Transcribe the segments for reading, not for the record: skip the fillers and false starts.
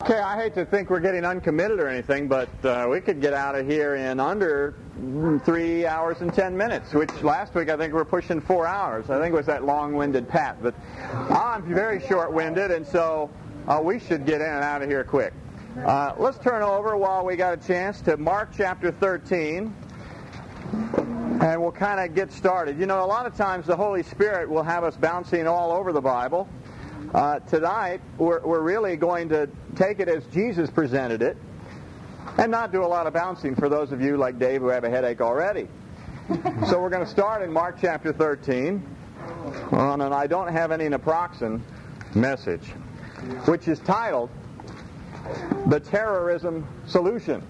Okay, I hate to think we're getting uncommitted or anything, but we could get out of here in under 3 hours and 10 minutes, which last week I think we were pushing 4 hours. I think it was that long-winded Pat, but I'm very short-winded, and so we should get in and out of here quick. Let's turn over while we got a chance to Mark chapter 13, and we'll kind of get started. You know, a lot of times the Holy Spirit will have us bouncing all over the Bible. Tonight, we're really going to take it as Jesus presented it and not do a lot of bouncing for those of you like Dave who have a headache already. So we're going to start in Mark chapter 13 on an I don't have any naproxen message, which is titled The Terrorism Solution.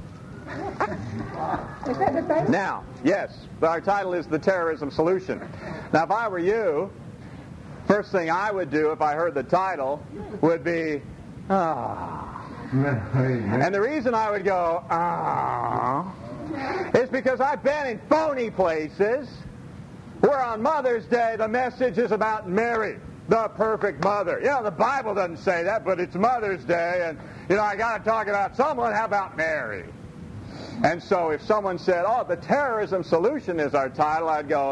Is that the title? Now, yes, our title is The Terrorism Solution. Now, if I were you, first thing I would do if I heard the title would be, And the reason I would go, is because I've been in phony places where on Mother's Day the message is about Mary, the perfect mother. You know, the Bible doesn't say that, but it's Mother's Day, and, you know, I got to talk about someone. How about Mary? And so if someone said, The Terrorism Solution is our title, I'd go,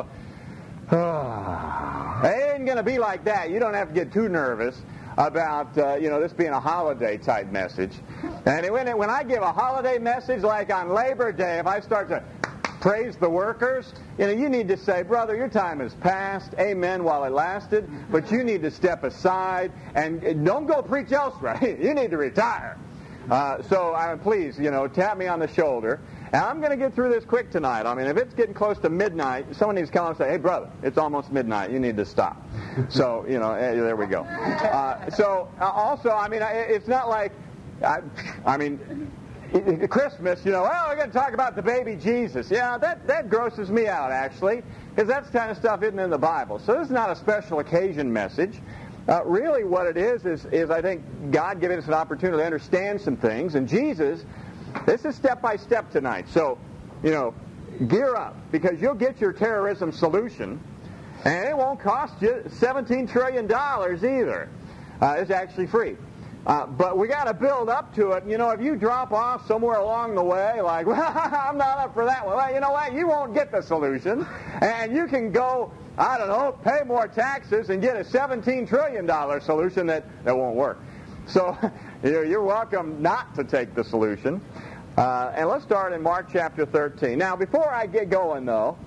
it ain't going to be like that. You don't have to get too nervous about, this being a holiday-type message. And when I give a holiday message, like on Labor Day, if I start to praise the workers, you need to say, brother, your time has passed, amen, while it lasted, but you need to step aside and don't go preach elsewhere. You need to retire. So please, tap me on the shoulder. And I'm going to get through this quick tonight. I mean, if it's getting close to midnight, someone needs to come and say, hey, brother, it's almost midnight. You need to stop. So, there we go. Also, it's not like, Christmas, we're going to talk about the baby Jesus. Yeah, that grosses me out, actually, because that kind of stuff isn't in the Bible. So this is not a special occasion message. Really what it is I think God giving us an opportunity to understand some things. And Jesus, this is step by step tonight. So, gear up, because you'll get your terrorism solution, and it won't cost you $17 trillion either. It's actually free. But we got to build up to it. If you drop off somewhere along the way, like, well, I'm not up for that one, well, you know what? You won't get the solution. And you can go, pay more taxes and get a $17 trillion solution that won't work. So you're welcome not to take the solution. And let's start in Mark chapter 13. Now, before I get going, though,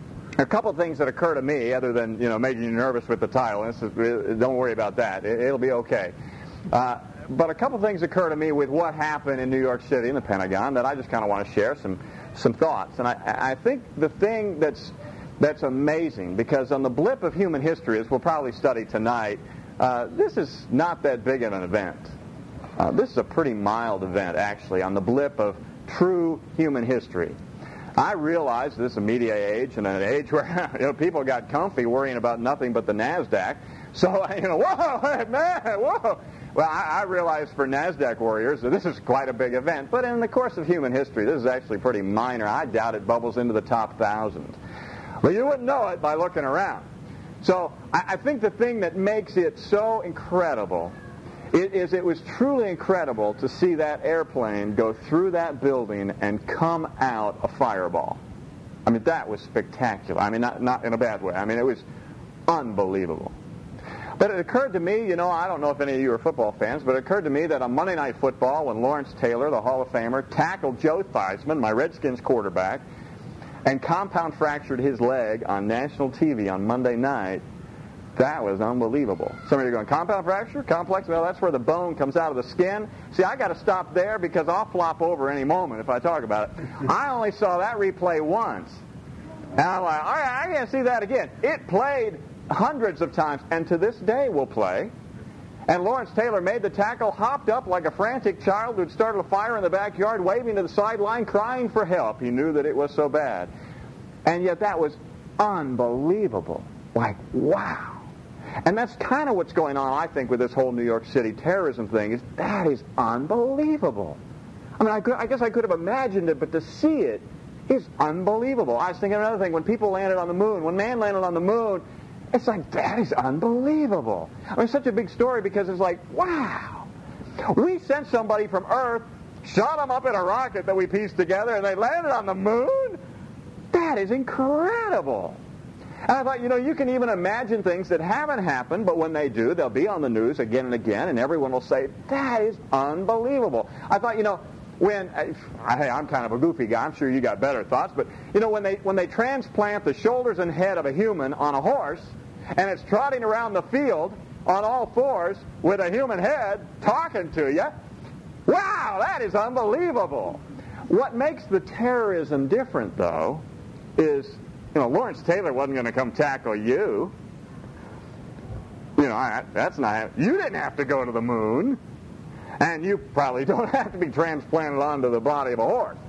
a couple of things that occur to me, other than, making you nervous with the title. Don't worry about that. It'll be okay. But a couple of things occur to me with what happened in New York City in the Pentagon that I just kind of want to share some thoughts. And I think the thing that's amazing, because on the blip of human history, as we'll probably study tonight, this is not that big of an event. This is a pretty mild event, actually, on the blip of true human history. I realize this is a media age and an age where people got comfy worrying about nothing but the NASDAQ. So, whoa, man, whoa. Well, I realize for NASDAQ warriors that this is quite a big event. But in the course of human history, this is actually pretty minor. I doubt it bubbles into the top 1,000. But you wouldn't know it by looking around. So I think the thing that makes it so incredible it was truly incredible to see that airplane go through that building and come out a fireball. I mean, that was spectacular. I mean, not in a bad way. I mean, it was unbelievable. But it occurred to me, I don't know if any of you are football fans, but it occurred to me that on Monday Night Football, when Lawrence Taylor, the Hall of Famer, tackled Joe Theismann, my Redskins quarterback, and compound fractured his leg on national TV on Monday night, that was unbelievable. Some of you are going, compound fracture? Complex? Well, that's where the bone comes out of the skin. See, I got to stop there because I'll flop over any moment if I talk about it. I only saw that replay once. And I'm like, all right, I can't see that again. It played hundreds of times, and to this day will play. And Lawrence Taylor made the tackle, hopped up like a frantic child who'd started a fire in the backyard, waving to the sideline, crying for help. He knew that it was so bad. And yet that was unbelievable. Like, wow. And that's kind of what's going on, I think, with this whole New York City terrorism thing. That is unbelievable. I mean, I guess I could have imagined it, but to see it is unbelievable. I was thinking another thing. When people landed on the moon, when man landed on the moon, it's like, that is unbelievable. I mean, it's such a big story because it's like, wow. We sent somebody from Earth, shot them up in a rocket that we pieced together, and they landed on the moon? That is incredible. And I thought, you can even imagine things that haven't happened, but when they do, they'll be on the news again and again, and everyone will say, that is unbelievable. I thought, hey, I'm kind of a goofy guy. I'm sure you got better thoughts, but, when they transplant the shoulders and head of a human on a horse, and it's trotting around the field on all fours with a human head talking to you, wow, that is unbelievable. What makes the terrorism different, though, is, Lawrence Taylor wasn't going to come tackle you. That's not. You didn't have to go to the moon, and you probably don't have to be transplanted onto the body of a horse.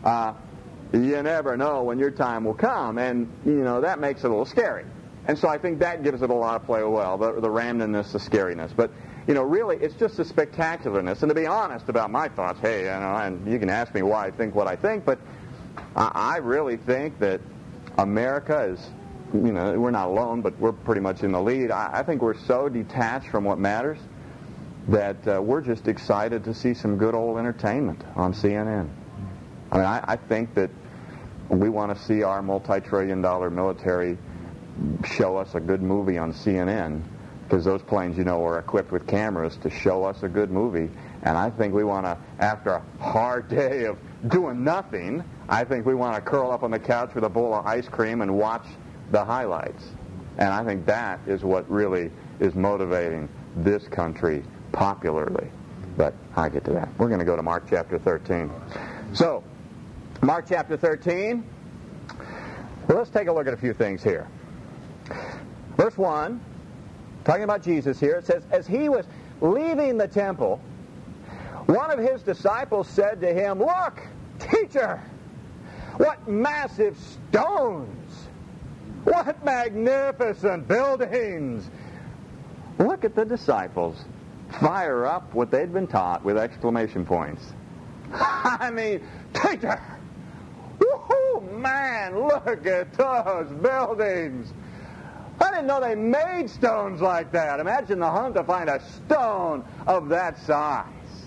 You never know when your time will come, and that makes it a little scary. And so I think that gives it a lot of play. Well, the randomness, the scariness, but really, it's just the spectacularness. And to be honest about my thoughts, hey, and you can ask me why I think what I think, but I really think that America is, we're not alone, but we're pretty much in the lead. I think we're so detached from what matters that we're just excited to see some good old entertainment on CNN. I mean, I think that we want to see our multi-trillion-dollar military show us a good movie on CNN, because those planes, are equipped with cameras to show us a good movie. And I think we want to, after a hard day of doing nothing, I think we want to curl up on the couch with a bowl of ice cream and watch the highlights. And I think that is what really is motivating this country popularly. But I get to that. We're going to go to Mark chapter 13. So, Mark chapter 13. Well, let's take a look at a few things here. Verse 1, talking about Jesus here, it says, as he was leaving the temple, one of his disciples said to him, look, teacher, what massive stones! What magnificent buildings! Look at the disciples fire up what they'd been taught with exclamation points. I mean, teacher! Woohoo, man, look at those buildings! I didn't know they made stones like that. Imagine the hunt to find a stone of that size.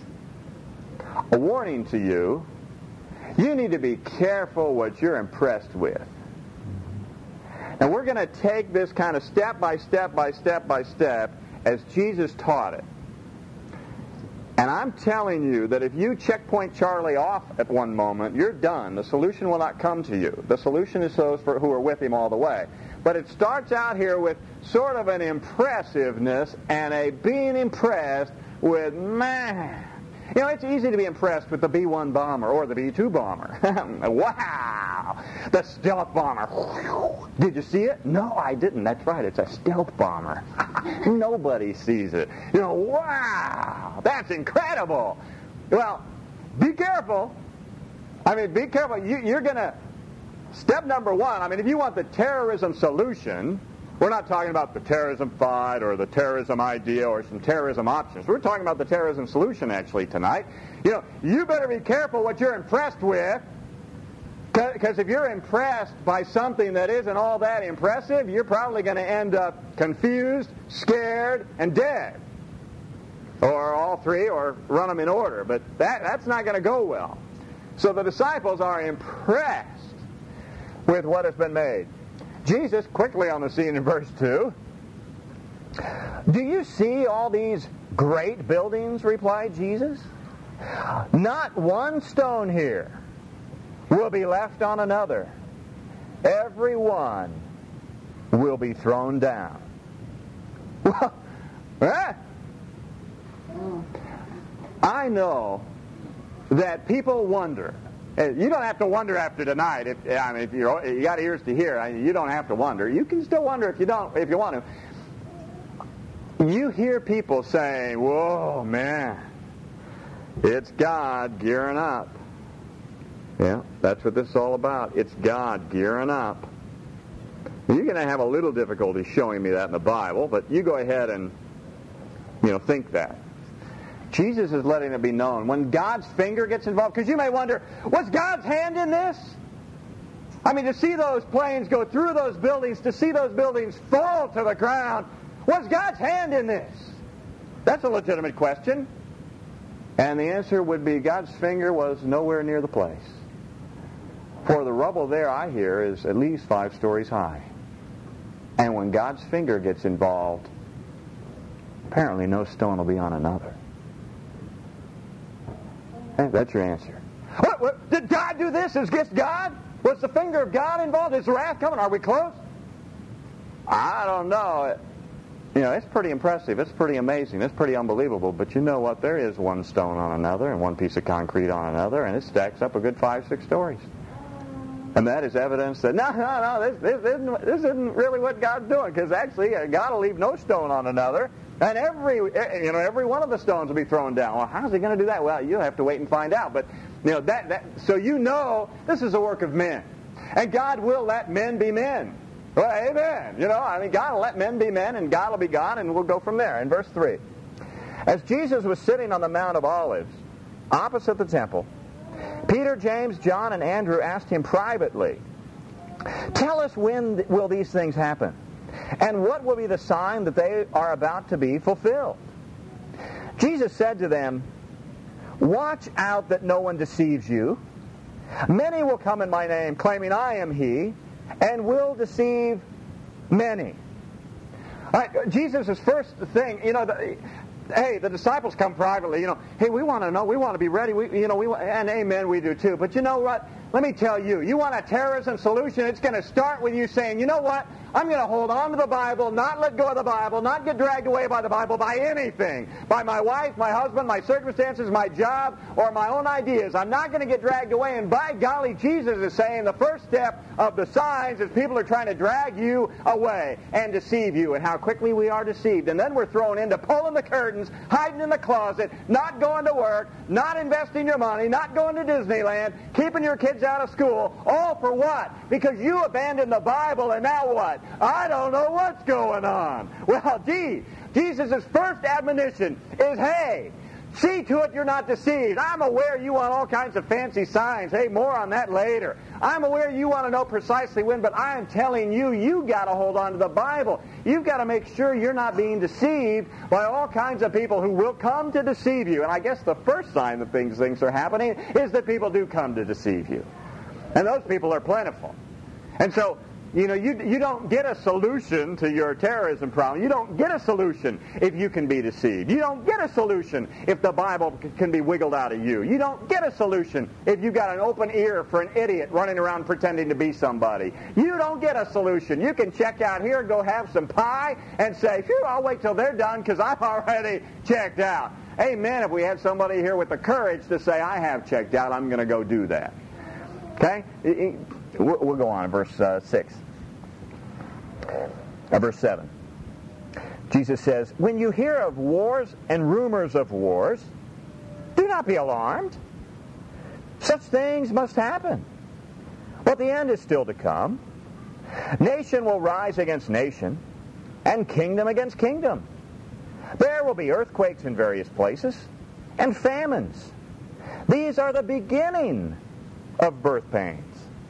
A warning to you, you need to be careful what you're impressed with. And we're going to take this kind of step by step by step by step as Jesus taught it. And I'm telling you that if you checkpoint Charlie off at one moment, you're done. The solution will not come to you. The solution is those who are with him all the way. But it starts out here with sort of an impressiveness and a being impressed with, man. It's easy to be impressed with the B-1 bomber or the B-2 bomber. Wow! The stealth bomber. Did you see it? No, I didn't. That's right. It's a stealth bomber. Nobody sees it. Wow! That's incredible. Well, be careful. Be careful. You're going to... Step number one, if you want the terrorism solution, we're not talking about the terrorism fight or the terrorism idea or some terrorism options. We're talking about the terrorism solution, actually, tonight. You better be careful what you're impressed with, because if you're impressed by something that isn't all that impressive, you're probably going to end up confused, scared, and dead. Or all three, or run them in order. But that's not going to go well. So the disciples are impressed with what has been made. Jesus, quickly on the scene in verse 2. Do you see all these great buildings, replied Jesus? Not one stone here will be left on another. Every one will be thrown down. Well, I know that people wonder. You don't have to wonder after tonight. If you got ears to hear, you don't have to wonder. You can still wonder if you want to. You hear people saying, "Whoa, man, it's God gearing up." Yeah, that's what this is all about. It's God gearing up. You're going to have a little difficulty showing me that in the Bible, but you go ahead and think that. Jesus is letting it be known. When God's finger gets involved, because you may wonder, was God's hand in this? To see those planes go through those buildings, to see those buildings fall to the ground, was God's hand in this? That's a legitimate question. And the answer would be God's finger was nowhere near the place. For the rubble there, I hear, is at least 5 stories high. And when God's finger gets involved, apparently no stone will be on another. That's your answer. What? Did God do this? Is this God? Was the finger of God involved? Is wrath coming? Are we close? I don't know. It's pretty impressive. It's pretty amazing. It's pretty unbelievable. But you know what? There is one stone on another and one piece of concrete on another, and it stacks up a good 5, 6 stories. And that is evidence that, this isn't really what God's doing, because actually God will leave no stone on another, and every one of the stones will be thrown down. Well, how's he going to do that? Well, you'll have to wait and find out. But so this is a work of men, and God will let men be men. Well, amen. God will let men be men, and God will be God, and we'll go from there. In verse 3, as Jesus was sitting on the Mount of Olives, opposite the temple, Peter, James, John, and Andrew asked him privately, "Tell us, when will these things happen? And what will be the sign that they are about to be fulfilled?" Jesus said to them, "Watch out that no one deceives you. Many will come in my name, claiming I am he, and will deceive many." All right, Jesus' first thing, the disciples come privately, hey, we want to know, we want to be ready, and amen, we do too. But you know what? Let me tell you, you want a terrorism solution, it's going to start with you saying, you know what? I'm going to hold on to the Bible, not let go of the Bible, not get dragged away by the Bible, by anything. By my wife, my husband, my circumstances, my job, or my own ideas. I'm not going to get dragged away. And by golly, Jesus is saying the first step of the signs is people are trying to drag you away and deceive you, and how quickly we are deceived. And then we're thrown into pulling the curtains, hiding in the closet, not going to work, not investing your money, not going to Disneyland, keeping your kids out of school. All for what? Because you abandoned the Bible, and now what? I don't know what's going on. Well, Jesus' first admonition is, hey, see to it you're not deceived. I'm aware you want all kinds of fancy signs. Hey, more on that later. I'm aware you want to know precisely when, but I am telling you, you got to hold on to the Bible. You've got to make sure you're not being deceived by all kinds of people who will come to deceive you. And I guess the first sign that things are happening is that people do come to deceive you. And those people are plentiful. And so, you don't get a solution to your terrorism problem. You don't get a solution if you can be deceived. You don't get a solution if the Bible can be wiggled out of you. You don't get a solution if you've got an open ear for an idiot running around pretending to be somebody. You don't get a solution. You can check out here, go have some pie, and say, phew, I'll wait till they're done because I'm already checked out. Amen, if we had somebody here with the courage to say, I have checked out, I'm going to go do that. Okay? We'll go on in verse 6. Verse 7. Jesus says, when you hear of wars and rumors of wars, do not be alarmed. Such things must happen. But the end is still to come. Nation will rise against nation, and kingdom against kingdom. There will be earthquakes in various places, and famines. These are the beginning of birth pains.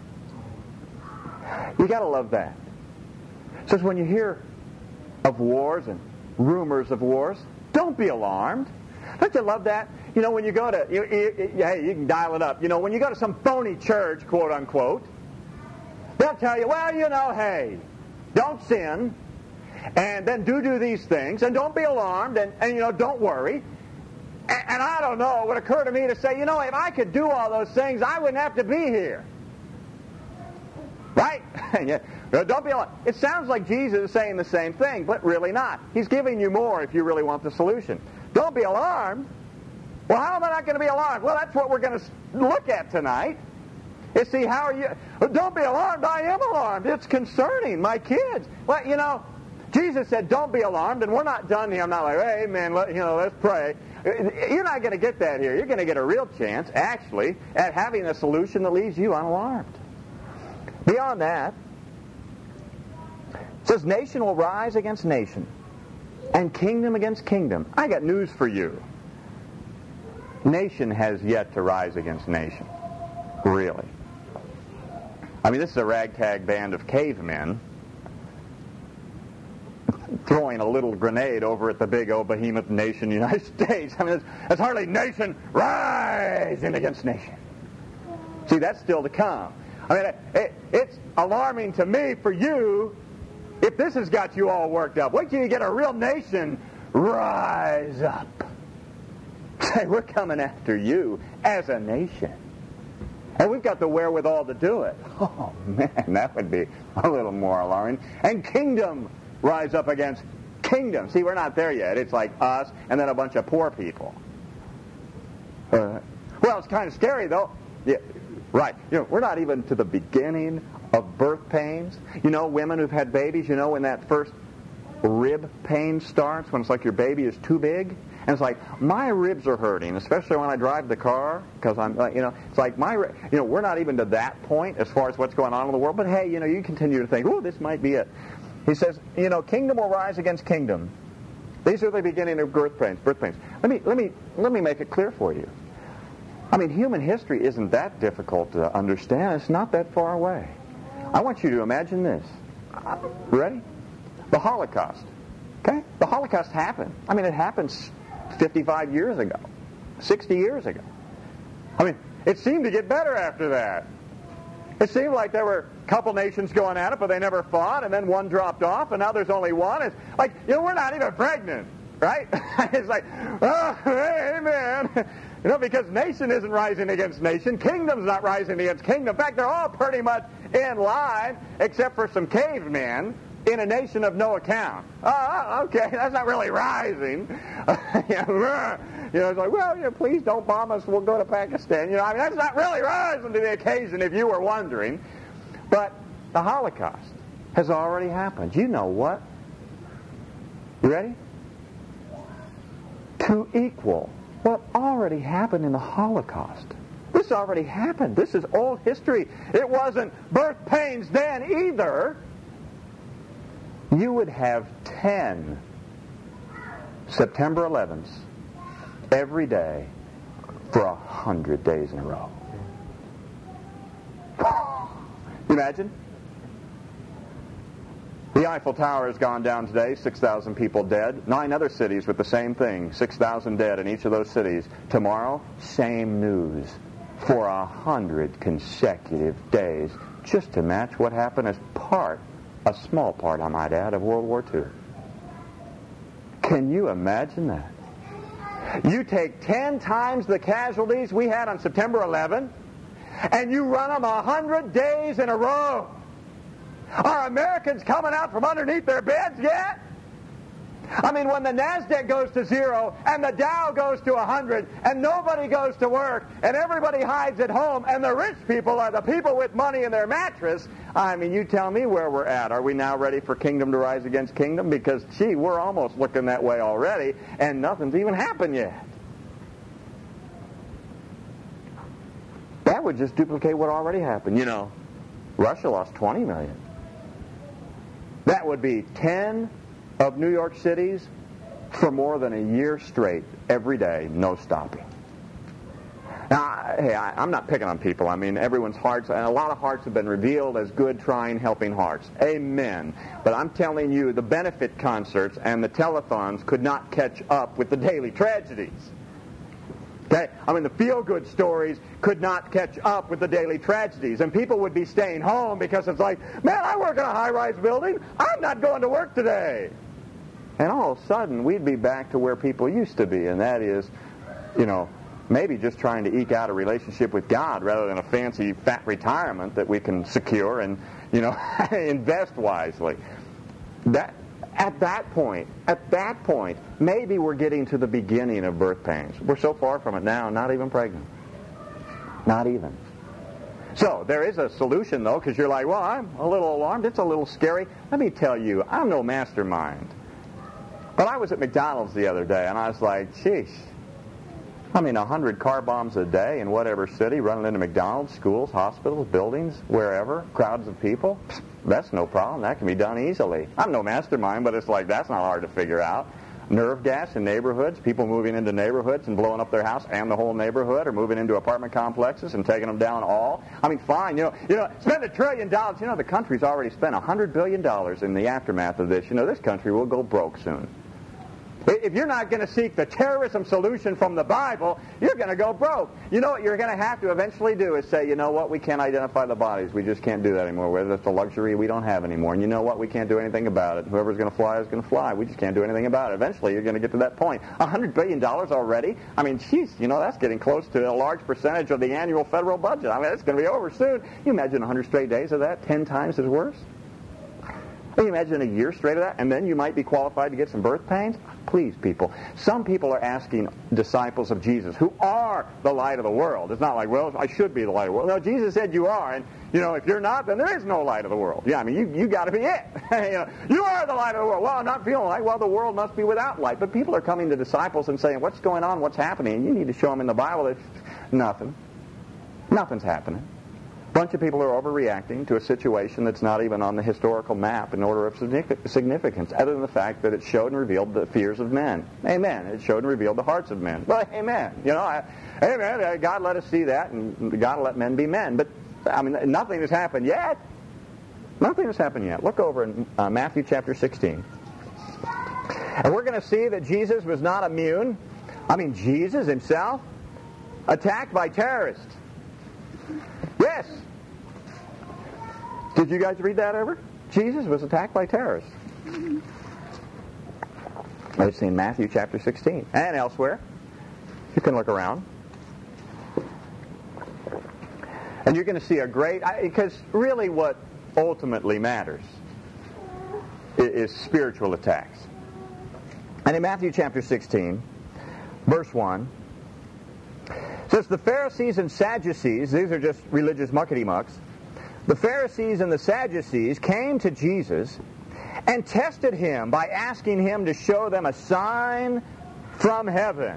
You got to love that. It says when you hear of wars and rumors of wars, don't be alarmed. Don't you love that? When you go to, hey, you can dial it up. When you go to some phony church, quote unquote, they'll tell you, well, hey, don't sin, and then do these things, and don't be alarmed, and don't worry. And I don't know, it would occur to me to say, if I could do all those things, I wouldn't have to be here. Right? Don't be alarmed. It sounds like Jesus is saying the same thing, but really not. He's giving you more if you really want the solution. Don't be alarmed. Well, how am I not going to be alarmed? Well, that's what we're going to look at tonight. You see, how are you? Don't be alarmed. I am alarmed. It's concerning my kids. Well, Jesus said, don't be alarmed, and we're not done here. I'm not like, hey, man, let's pray. You're not going to get that here. You're going to get a real chance, actually, at having a solution that leaves you unalarmed. Beyond that, it says nation will rise against nation, and kingdom against kingdom. I got news for you. Nation has yet to rise against nation. Really. This is a ragtag band of cavemen throwing a little grenade over at the big old behemoth nation, United States. I mean, it's hardly nation rising against nation. See, that's still to come. I mean, it's alarming to me for you if this has got you all worked up. Wait till you get a real nation rise up. Say, we're coming after you as a nation. And we've got the wherewithal to do it. Oh, man, that would be a little more alarming. And kingdom rise up against kingdom. See, we're not there yet. It's like us and then a bunch of poor people. Well, it's kind of scary, though. Yeah, right. You know, we're not even to the beginning of birth pains. You know, women who've had babies, you know, when that first rib pain starts, when it's like your baby is too big. And it's like, my ribs are hurting, especially when I drive the car, because I'm, it's like we're not even to that point as far as what's going on in the world. But hey, you continue to think, this might be it. He says, kingdom will rise against kingdom. These are the beginning of birth pains. Let me make it clear for you. I mean, human history isn't that difficult to understand. It's not that far away. I want you to imagine this. Ready? The Holocaust. Okay? The Holocaust happened. I mean, it happened 55 years ago, 60 years ago. I mean, it seemed to get better after that. It seemed like there were a couple nations going at it, but they never fought, and then one dropped off, and now there's only one. It's like, we're not even pregnant, right? It's like, amen. Because nation isn't rising against nation. Kingdom's not rising against kingdom. In fact, they're all pretty much in line, except for some cavemen in a nation of no account. Okay, that's not really rising. It's like, please don't bomb us, we'll go to Pakistan. That's not really rising to the occasion, if you were wondering. But the Holocaust has already happened. You know what? You ready? To equal what already happened in the Holocaust. This already happened. This is old history. It wasn't birth pains then either. You would have 10 September 11th every day for 100 days in a row. Imagine? The Eiffel Tower has gone down today, 6,000 people dead. 9 other cities with the same thing, 6,000 dead in each of those cities. Tomorrow, same news for 100 consecutive days, just to match what happened as a small part, I might add, of World War II. Can you imagine that? You take 10 times the casualties we had on September 11, and you run them 100 days in a row. Are Americans coming out from underneath their beds yet? I mean, when the NASDAQ goes to 0 and the Dow goes to 100 and nobody goes to work and everybody hides at home and the rich people are the people with money in their mattress, I mean, you tell me where we're at. Are we now ready for kingdom to rise against kingdom? Because, we're almost looking that way already and nothing's even happened yet. That would just duplicate what already happened. Russia lost 20 million. That would be 10 of New York cities for more than a year straight, every day, no stopping. Now, hey, I'm not picking on people. I mean, everyone's hearts, and a lot of hearts have been revealed as good, trying, helping hearts. Amen. But I'm telling you, the benefit concerts and the telethons could not catch up with the daily tragedies. Okay? I mean, the feel-good stories could not catch up with the daily tragedies. And people would be staying home because it's like, man, I work in a high-rise building. I'm not going to work today. And all of a sudden, we'd be back to where people used to be, and that is, maybe just trying to eke out a relationship with God rather than a fancy fat retirement that we can secure and, invest wisely. At that point, maybe we're getting to the beginning of birth pains. We're so far from it now, not even pregnant. Not even. So, there is a solution, though, because you're like, well, I'm a little alarmed. It's a little scary. Let me tell you, I'm no mastermind. But I was at McDonald's the other day, and I was like, sheesh. 100 car bombs a day in whatever city, running into McDonald's, schools, hospitals, buildings, wherever, crowds of people. That's no problem. That can be done easily. I'm no mastermind, but it's like, that's not hard to figure out. nerve gas in neighborhoods, people moving into neighborhoods and blowing up their house and the whole neighborhood, or moving into apartment complexes and taking them down all. I mean, fine, spend $1 trillion. The country's already spent $100 billion in the aftermath of this. This country will go broke soon. If you're not going to seek the terrorism solution from the Bible, you're going to go broke. What you're going to have to eventually do is say, we can't identify the bodies. We just can't do that anymore. That's a luxury we don't have anymore. And you know what? We can't do anything about it. Whoever's going to fly is going to fly. We just can't do anything about it. Eventually, you're going to get to that point. $100 billion already? I mean, that's getting close to a large percentage of the annual federal budget. I mean, it's going to be over soon. You imagine 100 straight days of that, 10 times as worse? Can you imagine a year straight of that? And then you might be qualified to get some birth pains? Please, people. Some people are asking disciples of Jesus, who are the light of the world. It's not like, well, I should be the light of the world. No, Jesus said you are. And, if you're not, then there is no light of the world. Yeah, I mean, you got to be it. You are the light of the world. Well, I'm not feeling like, the world must be without light. But people are coming to disciples and saying, what's going on? What's happening? And you need to show them in the Bible that nothing. Nothing's happening. A bunch of people are overreacting to a situation that's not even on the historical map in order of significance, other than the fact that it showed and revealed the fears of men. Amen. It showed and revealed the hearts of men. Well, amen. Amen. God let us see that, and God let men be men. But, nothing has happened yet. Nothing has happened yet. Look over in Matthew chapter 16. And we're going to see that Jesus was not immune. Jesus himself, attacked by terrorists. Yes. Did you guys read that ever? Jesus was attacked by terrorists. It's in Matthew chapter 16 and elsewhere. You can look around. And you're going to see because really what ultimately matters is spiritual attacks. And in Matthew chapter 16, verse 1, says the Pharisees and Sadducees, these are just religious muckety-mucks, the Pharisees and the Sadducees came to Jesus and tested him by asking him to show them a sign from heaven.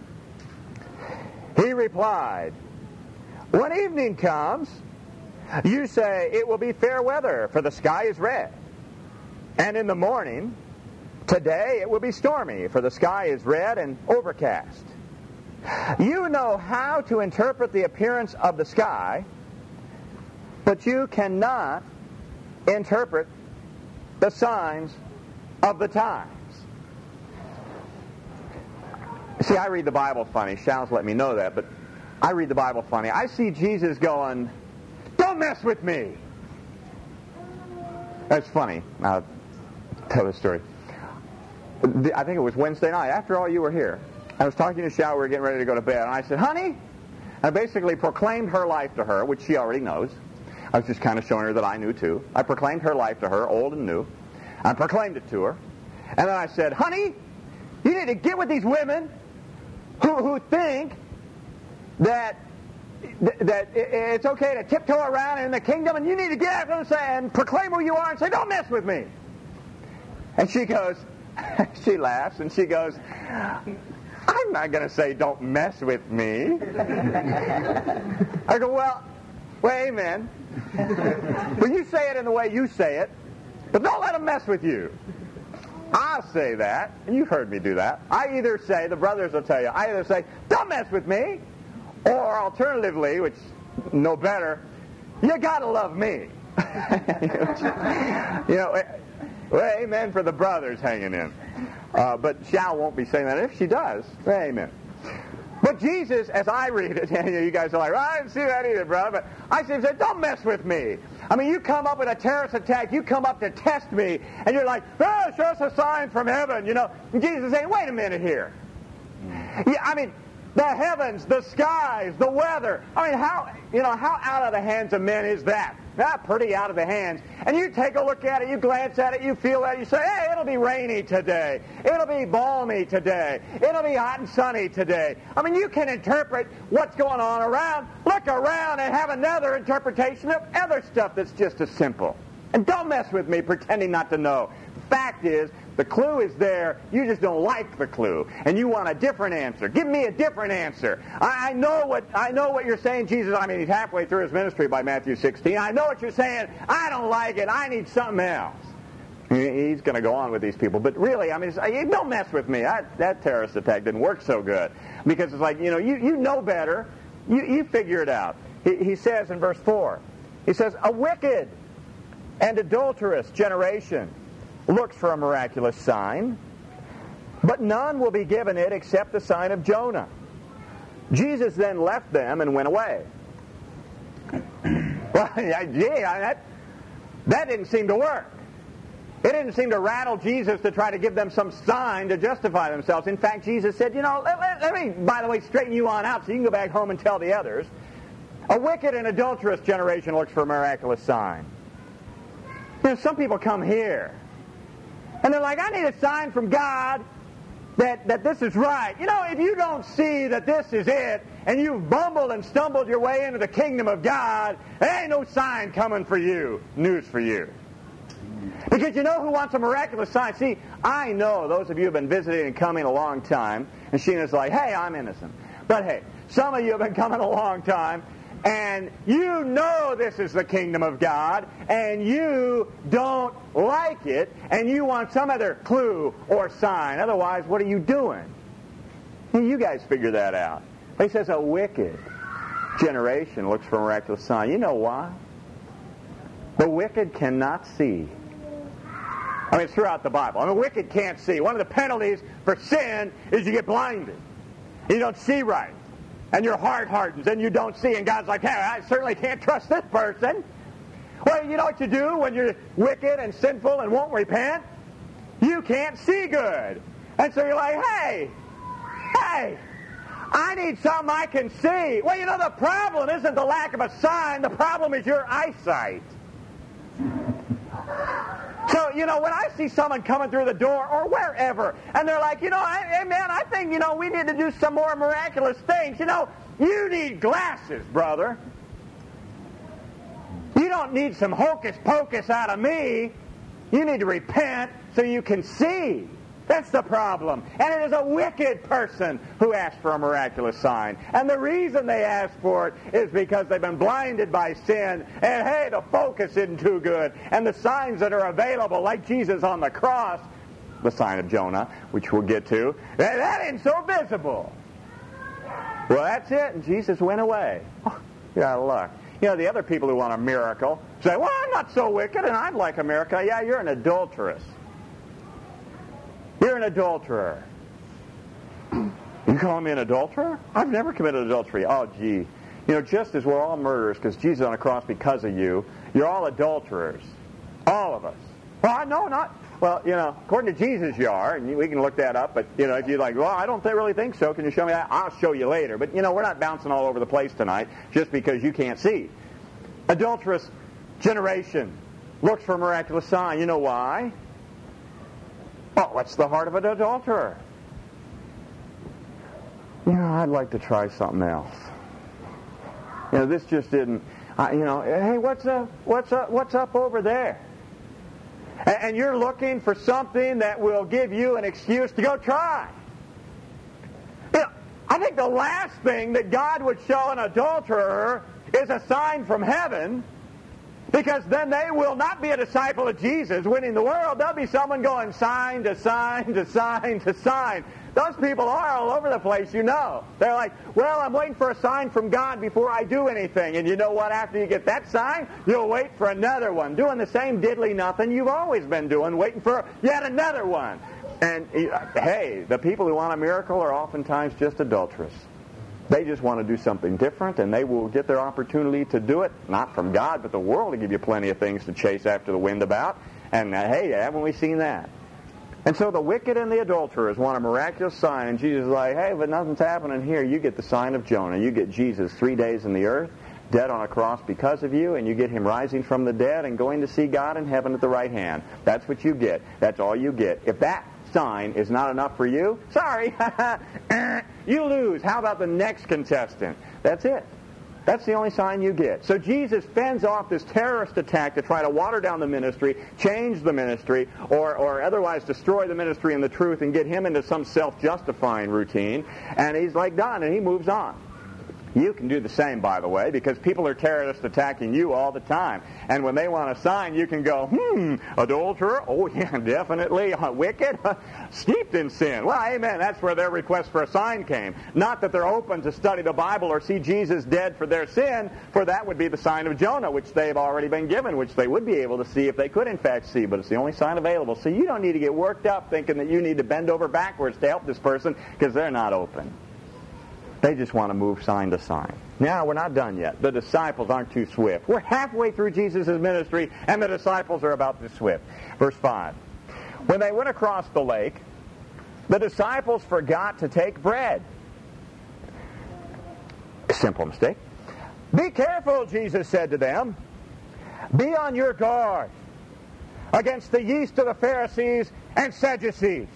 He replied, when evening comes, you say it will be fair weather, for the sky is red. And in the morning, today it will be stormy, for the sky is red and overcast. You know how to interpret the appearance of the sky, but you cannot interpret the signs of the times. See, I read the Bible funny. Shal's let me know that, but I read the Bible funny. I see Jesus going, don't mess with me. That's funny. I'll tell the story. I think it was Wednesday night, after all you were here. I was talking to Shal, we were getting ready to go to bed, and I said, honey, and I basically proclaimed her life to her, which she already knows. I was just kind of showing her that I knew too. I proclaimed her life to her, old and new. I proclaimed it to her. And then I said, honey, you need to get with these women who think that it's okay to tiptoe around in the kingdom, and you need to get after them and say, and proclaim who you are and say, don't mess with me. And she goes, she laughs, and she goes, I'm not going to say don't mess with me. I go, well, amen. Well, you say it in the way you say it, but don't let them mess with you. I'll say that, and you've heard me do that. I either say, the brothers will tell you, I either say, don't mess with me, or alternatively, which no better, you got to love me. Well, amen for the brothers hanging in. But Shal won't be saying that. If she does, amen. But Jesus, as I read it, you guys are like, well, I didn't see that either, brother. But I see him say, don't mess with me. You come up with a terrorist attack. You come up to test me. And you're like, oh, show us a sign from heaven. And Jesus is saying, wait a minute here. Yeah, the heavens, the skies, the weather. How out of the hands of men is that? Pretty out of the hands. And you take a look at it, you glance at it, you feel it, you say, hey, it'll be rainy today. It'll be balmy today. It'll be hot and sunny today. You can interpret what's going on around, look around, and have another interpretation of other stuff that's just as simple. And don't mess with me pretending not to know. The fact is, the clue is there. You just don't like the clue, and you want a different answer. Give me a different answer. I know what you're saying, Jesus. He's halfway through his ministry by Matthew 16. I know what you're saying. I don't like it. I need something else. He's going to go on with these people. But really, I mean, don't mess with me. That terrorist attack didn't work so good. Because it's like, you know better. You figure it out. He says in verse 4, he says, a wicked and adulterous generation looks for a miraculous sign, but none will be given it except the sign of Jonah. Jesus then left them and went away. Well, that didn't seem to work. It didn't seem to rattle Jesus to try to give them some sign to justify themselves. In fact, Jesus said, let me, by the way, straighten you on out so you can go back home and tell the others. A wicked and adulterous generation looks for a miraculous sign. Some people come here, and they're like, I need a sign from God that this is right. If you don't see that this is it, and you've bumbled and stumbled your way into the kingdom of God, there ain't no sign coming for you. News for you. Because you know who wants a miraculous sign? See, I know those of you who have been visiting and coming a long time, and Sheena's like, hey, I'm innocent. But hey, some of you have been coming a long time, and you know this is the kingdom of God, and you don't like it, and you want some other clue or sign. Otherwise, what are you doing? You guys figure that out. He says a wicked generation looks for a miraculous sign. You know why? The wicked cannot see. I mean, it's throughout the Bible. I mean, the wicked can't see. One of the penalties for sin is you get blinded. You don't see right. And your heart hardens, and you don't see. And God's like, hey, I certainly can't trust this person. Well, you know what you do when you're wicked and sinful and won't repent? You can't see good. And so you're like, hey, I need something I can see. Well, the problem isn't the lack of a sign. The problem is your eyesight. So, when I see someone coming through the door or wherever, and they're like, hey, man, I think, we need to do some more miraculous things. You need glasses, brother. You don't need some hocus pocus out of me. You need to repent so you can see. That's the problem. And it is a wicked person who asks for a miraculous sign. And the reason they ask for it is because they've been blinded by sin. And hey, the focus isn't too good. And the signs that are available, like Jesus on the cross, the sign of Jonah, which we'll get to, that ain't so visible. Well, that's it. And Jesus went away. Oh, you're out of luck. The other people who want a miracle say, well, I'm not so wicked and I'd like a miracle. Yeah, you're an adulteress. You're an adulterer. You call me an adulterer? I've never committed adultery. Oh, gee. Just as we're all murderers because Jesus is on the cross because of you, you're all adulterers. All of us. Well, no, not. Well, according to Jesus you are, and we can look that up, but, if you're like, well, I don't really think so, can you show me that? I'll show you later. But, we're not bouncing all over the place tonight just because you can't see. Adulterous generation looks for a miraculous sign. You know why? Well, what's the heart of an adulterer? I'd like to try something else. This just didn't. Hey, what's up over there? And you're looking for something that will give you an excuse to go try. I think the last thing that God would show an adulterer is a sign from heaven. Because then they will not be a disciple of Jesus winning the world. They'll be someone going sign to sign to sign to sign. Those people are all over the place, They're like, well, I'm waiting for a sign from God before I do anything. And you know what? After you get that sign, you'll wait for another one. Doing the same diddly nothing you've always been doing, waiting for yet another one. And, hey, the people who want a miracle are oftentimes just adulterous. They just want to do something different, and they will get their opportunity to do it, not from God, but the world will give you plenty of things to chase after the wind about. And, hey, haven't we seen that? And so the wicked and the adulterers want a miraculous sign, and Jesus is like, hey, but nothing's happening here. You get the sign of Jonah. You get Jesus 3 days in the earth, dead on a cross because of you, and you get him rising from the dead and going to see God in heaven at the right hand. That's what you get. That's all you get. If that sign is not enough for you, sorry, you lose. How about the next contestant? That's it. That's the only sign you get. So Jesus fends off this terrorist attack to try to water down the ministry, change the ministry, or otherwise destroy the ministry and the truth and get him into some self-justifying routine. And he's like done, and he moves on. You can do the same, by the way, because people are terrorists attacking you all the time. And when they want a sign, you can go, adulterer? Oh, yeah, definitely. Wicked? Steeped in sin. Well, amen. That's where their request for a sign came. Not that they're open to study the Bible or see Jesus dead for their sin, for that would be the sign of Jonah, which they've already been given, which they would be able to see if they could in fact see, but it's the only sign available. So you don't need to get worked up thinking that you need to bend over backwards to help this person, because they're not open. They just want to move sign to sign. Now, we're not done yet. The disciples aren't too swift. We're halfway through Jesus' ministry, and the disciples are about to swift. Verse 5. When they went across the lake, the disciples forgot to take bread. Simple mistake. Be careful, Jesus said to them. Be on your guard against the yeast of the Pharisees and Sadducees.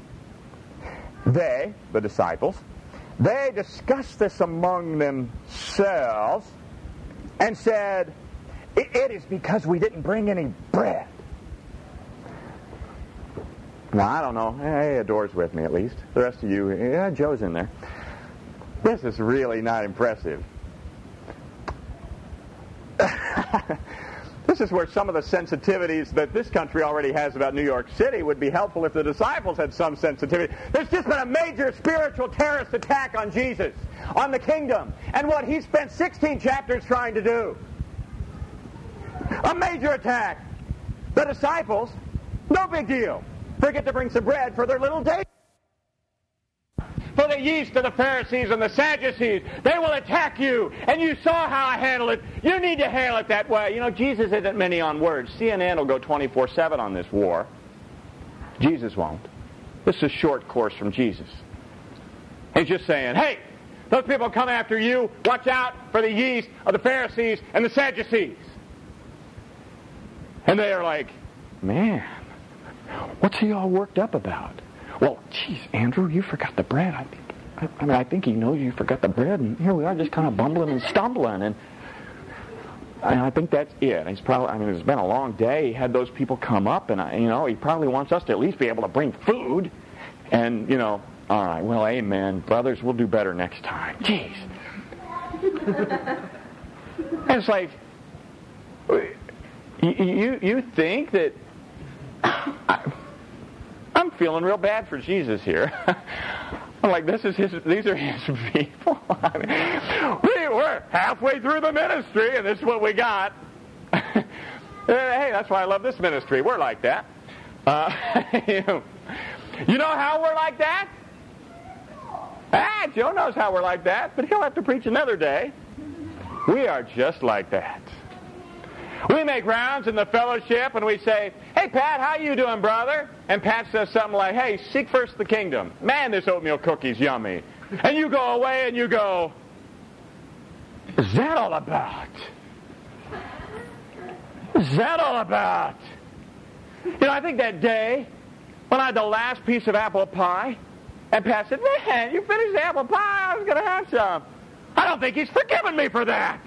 They, the disciples, they discussed this among themselves and said, it is because we didn't bring any bread. Now, I don't know. Hey, Adore's with me at least. The rest of you, yeah, Joe's in there. This is really not impressive. This is where some of the sensitivities that this country already has about New York City would be helpful if the disciples had some sensitivity. There's just been a major spiritual terrorist attack on Jesus, on the kingdom, and what he spent 16 chapters trying to do. A major attack. The disciples, no big deal. Forget to bring some bread for their little day. For the yeast of the Pharisees and the Sadducees, they will attack you. And you saw how I handled it. You need to handle it that way. You know, Jesus isn't many on words. CNN will go 24/7 on this war. Jesus won't. This is a short course from Jesus. He's just saying, hey, those people come after you. Watch out for the yeast of the Pharisees and the Sadducees. And they are like, man, what's he all worked up about? Well, geez, Andrew, you forgot the bread. I think he knows you forgot the bread, and here we are just kind of bumbling and stumbling, and I think that's it. He's probably, it's been a long day. He had those people come up, and he probably wants us to at least be able to bring food, and all right, well, amen, brothers, we'll do better next time. Jeez. And it's like, you think that I'm feeling real bad for Jesus here. I'm like, these are his people. We're halfway through the ministry, and this is what we got. Hey, that's why I love this ministry. We're like that. You know how we're like that? Joe knows how we're like that, but he'll have to preach another day. We are just like that. We make rounds in the fellowship and we say, hey, Pat, how you doing, brother? And Pat says something like, hey, seek first the kingdom. Man, this oatmeal cookie's yummy. And you go away and you go, what's that all about? What's that all about? I think that day when I had the last piece of apple pie, and Pat said, man, you finished the apple pie, I was going to have some. I don't think he's forgiven me for that.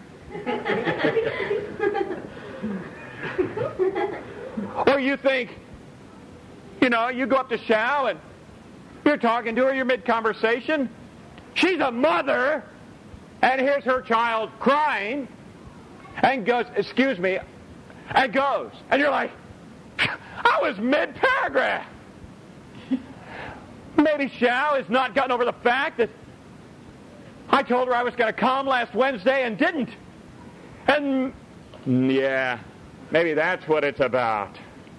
Or you think, you go up to Shal and you're talking to her, you're mid-conversation. She's a mother, and here's her child crying, and goes, excuse me, and goes. And you're like, I was mid-paragraph. Maybe Shal has not gotten over the fact that I told her I was going to come last Wednesday and didn't. And, yeah, maybe that's what it's about.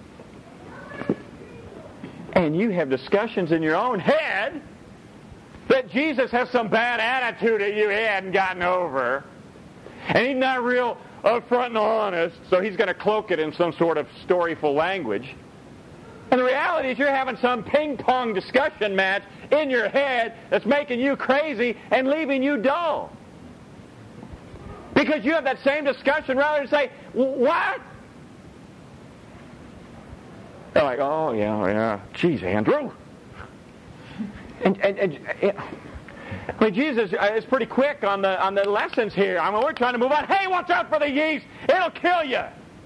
And you have discussions in your own head that Jesus has some bad attitude that you hadn't gotten over. And he's not real upfront and honest, so he's going to cloak it in some sort of storyful language. And the reality is you're having some ping-pong discussion match in your head that's making you crazy and leaving you dull. Because you have that same discussion rather than say, what? They're like, oh, yeah. Geez, Andrew. And Jesus is pretty quick on the lessons here. We're trying to move on. Hey, watch out for the yeast. It'll kill you.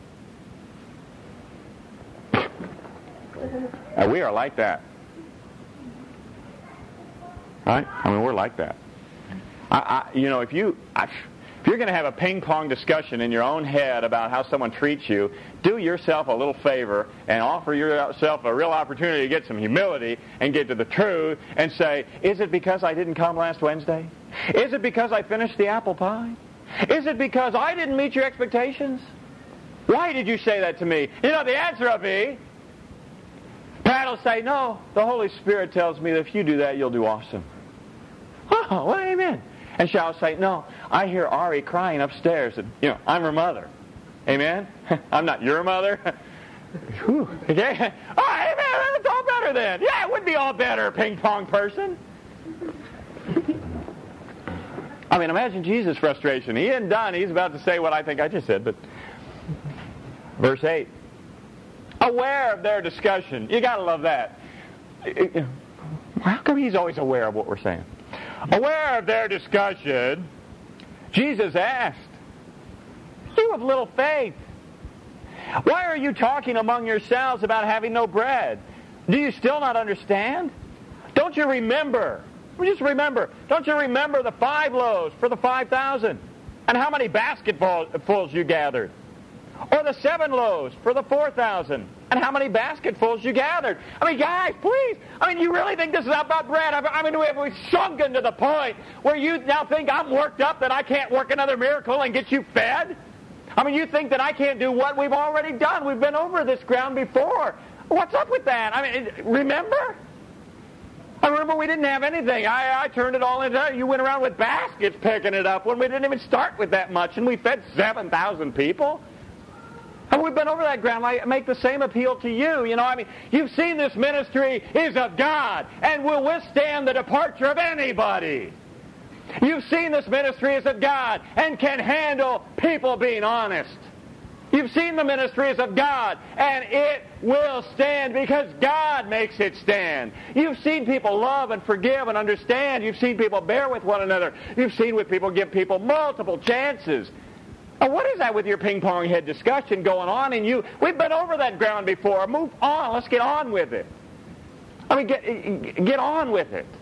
We are like that. Right? We're like that. If you're going to have a ping-pong discussion in your own head about how someone treats you, do yourself a little favor and offer yourself a real opportunity to get some humility and get to the truth and say, is it because I didn't come last Wednesday? Is it because I finished the apple pie? Is it because I didn't meet your expectations? Why did you say that to me? The answer will be, Pat will say, no, the Holy Spirit tells me that if you do that, you'll do awesome. Oh, well, amen. And she'll say, no, I hear Ari crying upstairs, and, I'm her mother. Amen? I'm not your mother. Okay? Oh, amen, it's all better then. Yeah, it would be all better, ping-pong person. Imagine Jesus' frustration. He isn't done. He's about to say what I think I just said, but verse 8. Aware of their discussion. You got to love that. How come he's always aware of what we're saying? Aware of their discussion, Jesus asked, you have little faith. Why are you talking among yourselves about having no bread? Do you still not understand? Don't you remember? Just remember. Don't you remember the 5 loaves for the 5,000? And how many basketfuls you gathered? Or the 7 loaves for the 4,000? And how many basketfuls you gathered? Guys, please. You really think this is about bread? We've sunken to the point where you now think I'm worked up that I can't work another miracle and get you fed? You think that I can't do what we've already done? We've been over this ground before. What's up with that? Remember? I remember we didn't have anything. I turned it all into, you went around with baskets picking it up when we didn't even start with that much, and we fed 7,000 people. And we've been over that ground. I make the same appeal to you. You've seen this ministry is of God and will withstand the departure of anybody. You've seen this ministry is of God and can handle people being honest. You've seen the ministry is of God, and it will stand because God makes it stand. You've seen people love and forgive and understand. You've seen people bear with one another. You've seen with people give people multiple chances. Now, what is that with your ping-pong head discussion going on in you? We've been over that ground before. Move on. Let's get on with it. Get on with it.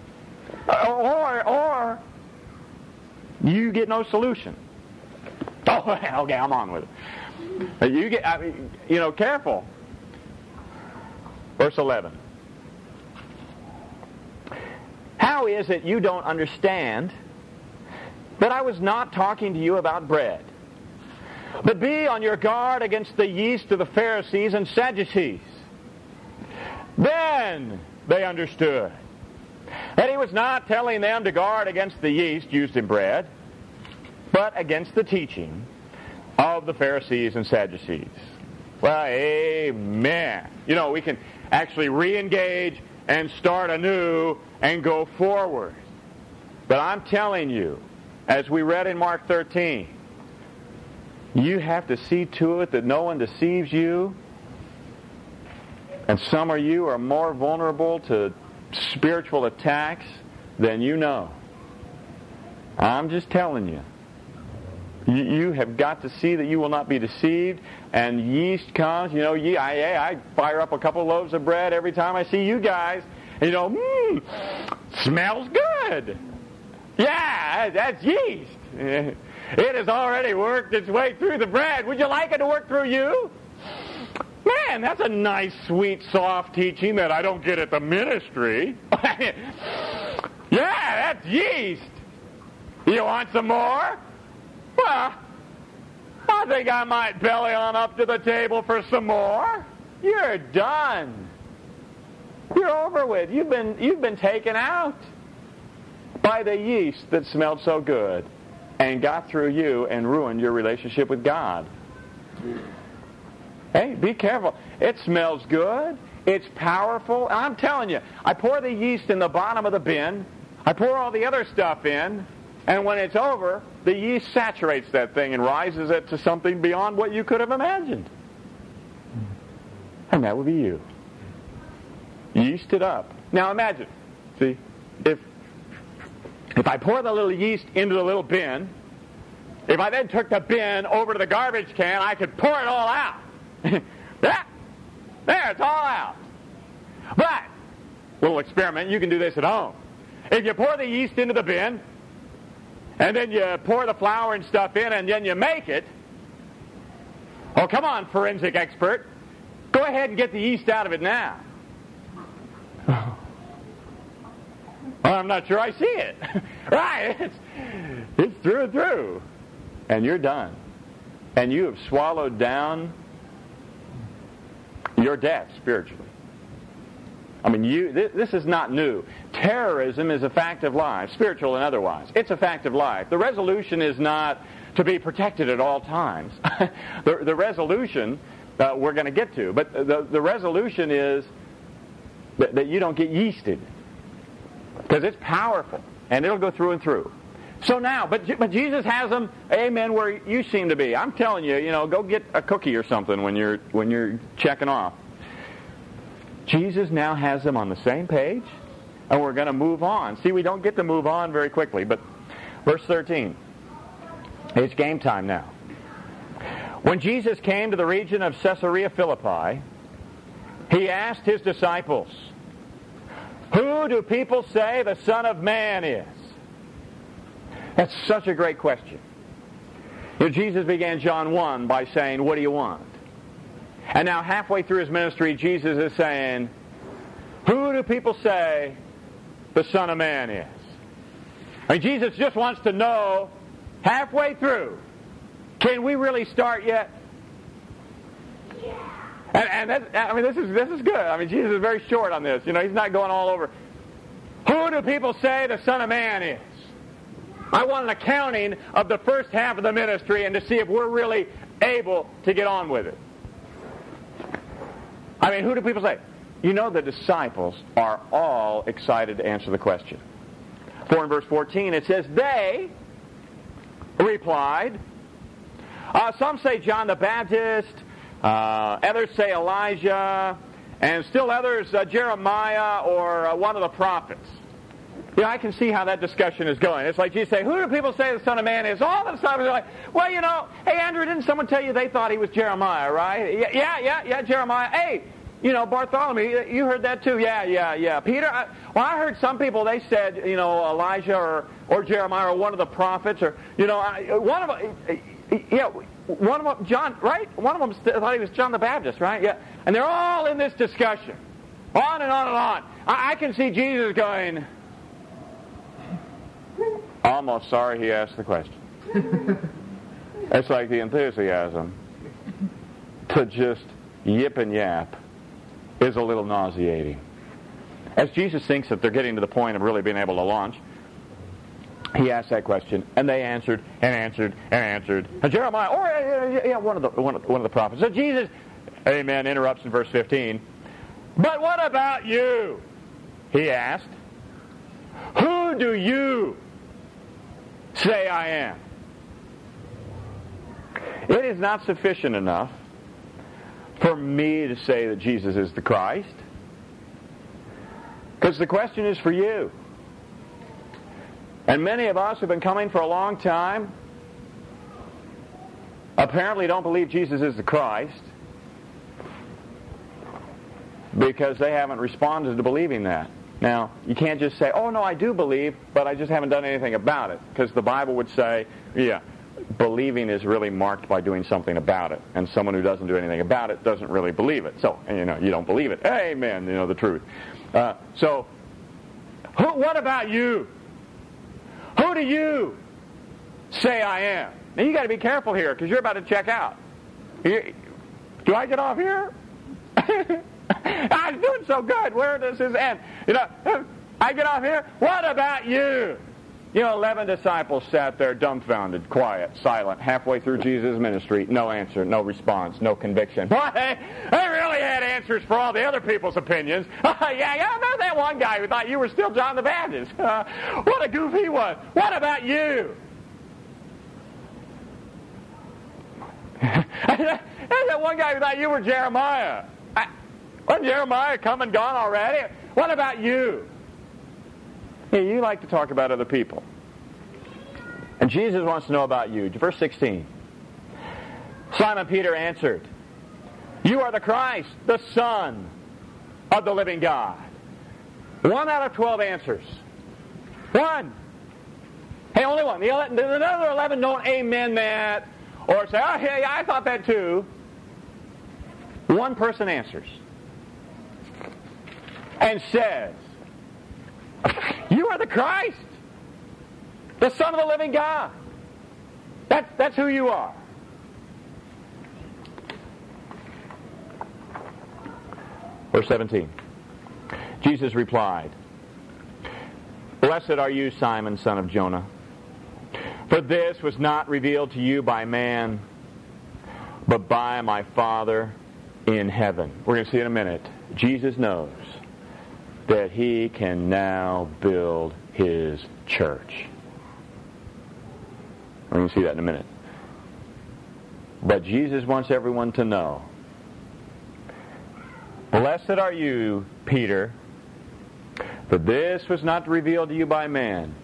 Or you get no solution. Oh, okay, I'm on with it. You get, careful. Verse 11. How is it you don't understand that I was not talking to you about bread? But be on your guard against the yeast of the Pharisees and Sadducees. Then they understood that he was not telling them to guard against the yeast used in bread, but against the teaching of the Pharisees and Sadducees. Well, amen. We can actually re-engage and start anew and go forward. But I'm telling you, as we read in Mark 13, you have to see to it that no one deceives you. And some of you are more vulnerable to spiritual attacks than you know. I'm just telling you. You have got to see that you will not be deceived. And yeast comes, I fire up a couple loaves of bread every time I see you guys. And smells good. Yeah, that's yeast. It has already worked its way through the bread. Would you like it to work through you? Man, that's a nice, sweet, soft teaching that I don't get at the ministry. Yeah, that's yeast. You want some more? Well, I think I might belly on up to the table for some more. You're done. You're over with. You've been taken out by the yeast that smelled so good and got through you and ruined your relationship with God. Hey, be careful. It smells good. It's powerful. And I'm telling you, I pour the yeast in the bottom of the bin. I pour all the other stuff in. And when it's over, the yeast saturates that thing and rises it to something beyond what you could have imagined. And that would be you. Yeast it up. Now imagine, see, if I pour the little yeast into the little bin, if I then took the bin over to the garbage can, I could pour it all out. There, it's all out. But, little experiment, you can do this at home. If you pour the yeast into the bin, and then you pour the flour and stuff in, and then you make it. Oh, come on, forensic expert. Go ahead and get the yeast out of it now. Well, I'm not sure I see it. Right, it's through and through. And you're done. And you have swallowed down your debt spiritually. I mean, this is not new. Terrorism is a fact of life, spiritual and otherwise. It's a fact of life. The resolution is not to be protected at all times. The resolution we're going to get to, but the resolution is that you don't get yeasted, because it's powerful and it'll go through and through. So now, but Jesus has them, amen, where you seem to be. I'm telling you, go get a cookie or something when you're checking off. Jesus now has them on the same page, and we're going to move on. See, we don't get to move on very quickly, but verse 13. It's game time now. When Jesus came to the region of Caesarea Philippi, he asked his disciples, "Who do people say the Son of Man is?" That's such a great question. Jesus began John 1 by saying, "What do you want?" And now halfway through his ministry, Jesus is saying, "Who do people say the Son of Man is?" I mean, Jesus just wants to know, halfway through, can we really start yet? And this is good. I mean, Jesus is very short on this. He's not going all over. Who do people say the Son of Man is? I want an accounting of the first half of the ministry and to see if we're really able to get on with it. I mean, who do people say? The disciples are all excited to answer the question. For in verse 14 it says, "They replied, some say John the Baptist, others say Elijah, and still others Jeremiah or one of the prophets." I can see how that discussion is going. It's like Jesus say, "Who do people say the Son of Man is?" All the disciples are like, "Well, hey, Andrew, didn't someone tell you they thought he was Jeremiah, right? Yeah, Jeremiah. Hey, Bartholomew, you heard that too? Yeah. Peter, I heard some people, they said, Elijah or Jeremiah or one of the prophets, or, one of them, John, right? One of them thought he was John the Baptist, right? Yeah. And they're all in this discussion, on and on and on. I can see Jesus going, almost sorry he asked the question. It's like the enthusiasm to just yip and yap is a little nauseating. As Jesus thinks that they're getting to the point of really being able to launch, he asked that question, and they answered and answered and answered. And Jeremiah, one of the prophets. So Jesus, amen, interrupts in verse 15. "But what about you?" he asked. "Who do you say I am?" It is not sufficient enough for me to say that Jesus is the Christ, because the question is for you. And many of us who've been coming for a long time apparently don't believe Jesus is the Christ because they haven't responded to believing that. Now, you can't just say, "Oh, no, I do believe, but I just haven't done anything about it," because the Bible would say, believing is really marked by doing something about it, and someone who doesn't do anything about it doesn't really believe it. So, you don't believe it. Amen, the truth. What about you? Who do you say I am? Now, you got to be careful here, because you're about to check out. Do I get off here? I'm doing so good. Where does this end? I get off here. What about you? 11 disciples sat there dumbfounded, quiet, silent, halfway through Jesus' ministry. No answer, no response, no conviction. Boy, they really had answers for all the other people's opinions. There's that one guy who thought you were still John the Baptist. What a goof he was. What about you? There's that one guy who thought you were Jeremiah. Wasn't Jeremiah come and gone already? What about you? You like to talk about other people. And Jesus wants to know about you. Verse 16. Simon Peter answered, "You are the Christ, the Son of the living God." 1 out of 12 answers. 1. Hey, only one. The other 11 don't amen that or say, oh, yeah, I thought that too. One person answers and says, you are the Christ, the Son of the living God. That's who you are. Verse 17. Jesus replied, blessed are you, Simon, son of Jonah, for this was not revealed to you by man, but by my Father in heaven. We're going to see in a minute. Jesus knows that he can now build his church. We're going to see that in a minute. But Jesus wants everyone to know, blessed are you, Peter, for this was not revealed to you by man,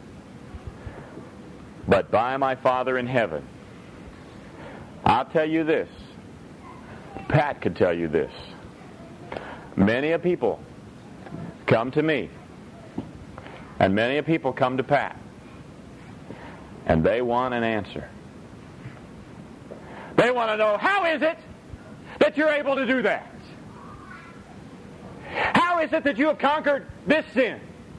but by my Father in heaven. I'll tell you this. Pat could tell you this. Many a people come to me, and many a people come to Pat, and they want an answer. They want to know, how is it that you're able to do that? How is it that you have conquered this sin?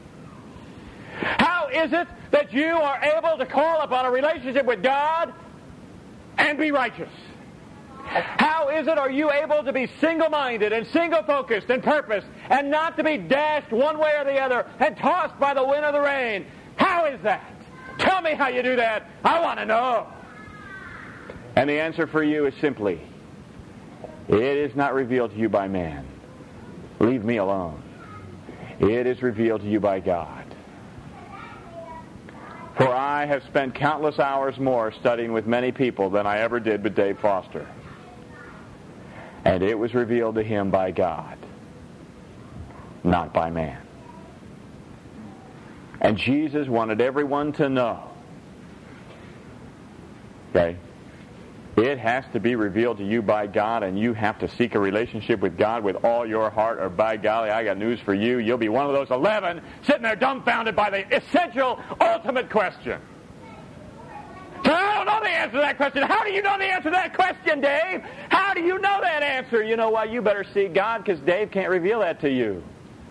How is it that you are able to call upon a relationship with God and be righteous? How is it are you able to be single-minded and single-focused and purposed and not to be dashed one way or the other and tossed by the wind or the rain? How is that? Tell me how you do that. I want to know. And the answer for you is simply, it is not revealed to you by man. Leave me alone. It is revealed to you by God. For I have spent countless hours more studying with many people than I ever did with Dave Foster. And it was revealed to him by God, not by man. And Jesus wanted everyone to know, okay, it has to be revealed to you by God, and you have to seek a relationship with God with all your heart, or by golly, I got news for you. You'll be one of those 11 sitting there dumbfounded by the essential, ultimate question. So I don't know the answer to that question. How do you know the answer to that question, Dave? How do you know that answer? You know what? You better seek God, because Dave can't reveal that to you.